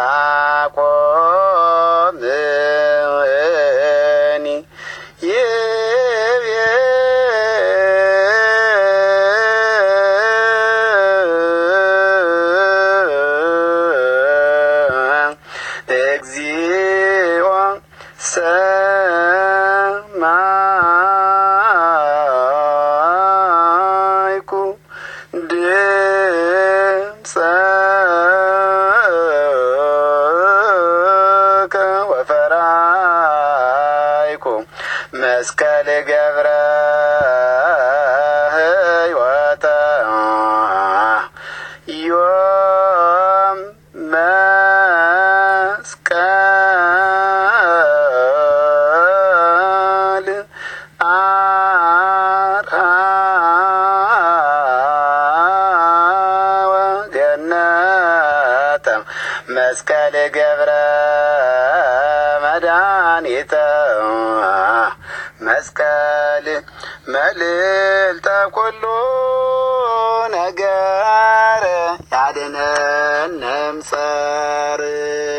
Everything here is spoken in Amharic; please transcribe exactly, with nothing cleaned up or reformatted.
ያቆምኒ ይቤ እግዚኦ ሰማይኩ ድምፀከ ወፈራይኩ መስቀል ገብረ ሕይወተ ዮም መስቀል አርአወ ገነተ መስቀል ገብረ መድኃኒተ መስቀል መልዕልተ ኩሉ ነገር ያድኅነነ እምጸር